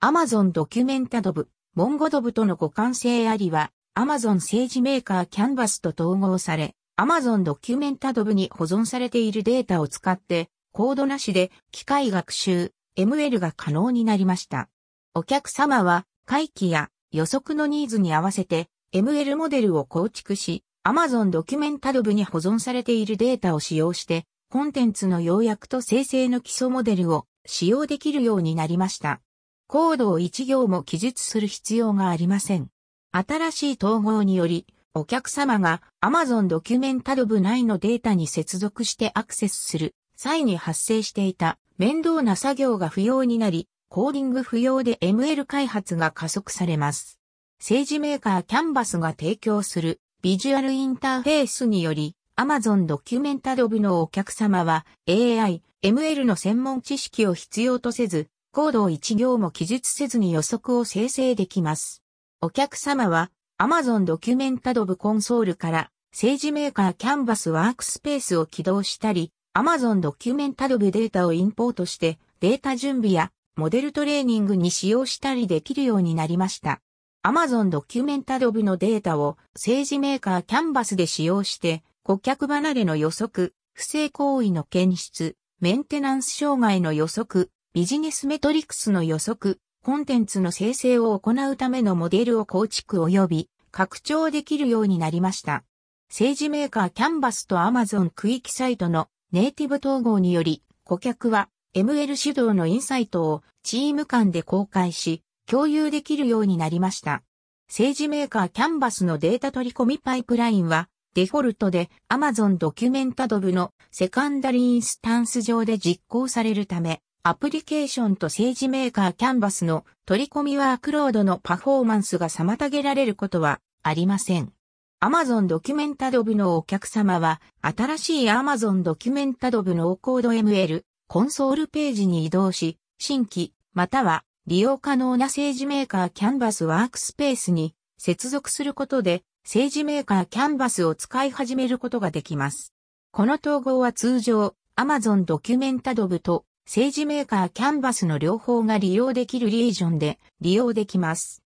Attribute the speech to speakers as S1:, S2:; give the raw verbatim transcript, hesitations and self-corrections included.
S1: Amazon ドキュメンタドブ、モンゴドブとの互換性ありは、Amazon 政治メーカーキャンバスと統合され、Amazon ドキュメンタドブに保存されているデータを使って、コードなしで機械学習、エムエル が可能になりました。お客様は、回帰や予測のニーズに合わせて、エムエル モデルを構築し、Amazon ドキュメンタドブに保存されているデータを使用して、コンテンツの要約と生成の基礎モデルを使用できるようになりました。コードを一行も記述する必要がありません。新しい統合により、お客様が Amazon ドキュメンタドブ内のデータに接続してアクセスする際に発生していた面倒な作業が不要になり、コーディング不要で エムエル 開発が加速されます。政治メーカーキャンバスが提供するビジュアルインターフェースにより、Amazon ドキュメンタドブのお客様は エーアイ、エムエル の専門知識を必要とせず、コードを一行も記述せずに予測を生成できます。お客様は Amazon ドキュメンタドブコンソールから政治メーカーキャンバスワークスペースを起動したり、Amazon ドキュメンタドブデータをインポートしてデータ準備やモデルトレーニングに使用したりできるようになりました。Amazon ドキュメンタドブのデータを政治メーカーキャンバスで使用して顧客離れの予測、不正行為の検出、メンテナンス障害の予測、ビジネスメトリクスの予測、コンテンツの生成を行うためのモデルを構築及び拡張できるようになりました。政治メーカーキャンバスと Amazon 区域サイトのネイティブ統合により、顧客は エムエル 主導のインサイトをチーム間で公開し、共有できるようになりました。政治メーカーキャンバスのデータ取り込みパイプラインは、デフォルトで Amazon ドキュメンタドブのセカンダリインスタンス上で実行されるため、アプリケーションと政治メーカーキャンバスの取り込みワークロードのパフォーマンスが妨げられることはありません。Amazon ドキュメンタドブのお客様は、新しい Amazon ドキュメンタドブノーコード エムエル コンソールページに移動し、新規または利用可能な政治メーカーキャンバスワークスペースに接続することで、政治メーカーキャンバスを使い始めることができます。この統合は通常、Amazon ドキュメンタドブと政治メーカーキャンバスの両方が利用できるリージョンで利用できます。